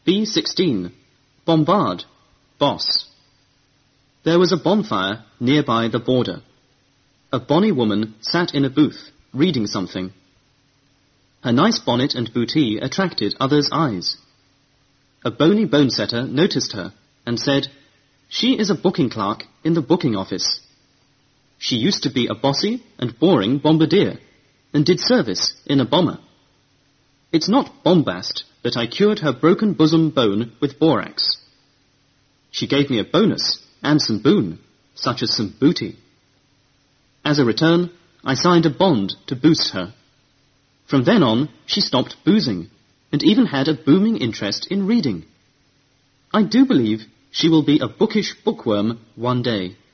B16. Bombard. Boss. There was a bonfire nearby the border. A bonny woman sat in a booth, reading something. Her nice bonnet and bootee attracted others' eyes. A bony bone-setter noticed her and said, "She is a booking clerk in the booking office. She used to be a bossy and boring bombardier, and did service in a bomber. It's not bombast that I cured her broken bosom bone with borax. She gave me a bonus and some boon, such as some booty. As a return, I signed a bond to boost her. From then on, she stopped boozing, and even had a booming interest in reading. I do believe she will be a bookish bookworm one day."